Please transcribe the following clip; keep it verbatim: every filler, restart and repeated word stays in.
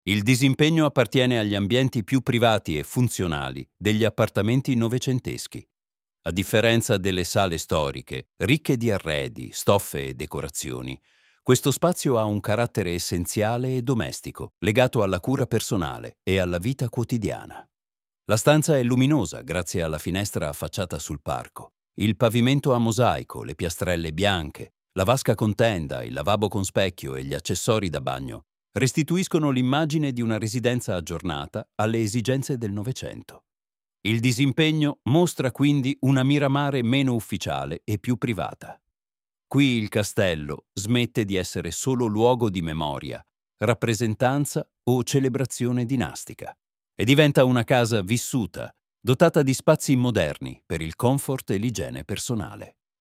Il disimpegno appartiene agli ambienti più privati e funzionali degli appartamenti novecenteschi. A differenza delle sale storiche, ricche di arredi, stoffe e decorazioni, questo spazio ha un carattere essenziale e domestico, legato alla cura personale e alla vita quotidiana. La stanza è luminosa grazie alla finestra affacciata sul parco. Il pavimento a mosaico, le piastrelle bianche, la vasca con tenda, il lavabo con specchio e gli accessori da bagno restituiscono l'immagine di una residenza aggiornata alle esigenze del Novecento. Il disimpegno mostra quindi una Miramare meno ufficiale e più privata. Qui il castello smette di essere solo luogo di memoria, rappresentanza o celebrazione dinastica e diventa una casa vissuta, dotata di spazi moderni per il comfort e l'igiene personale.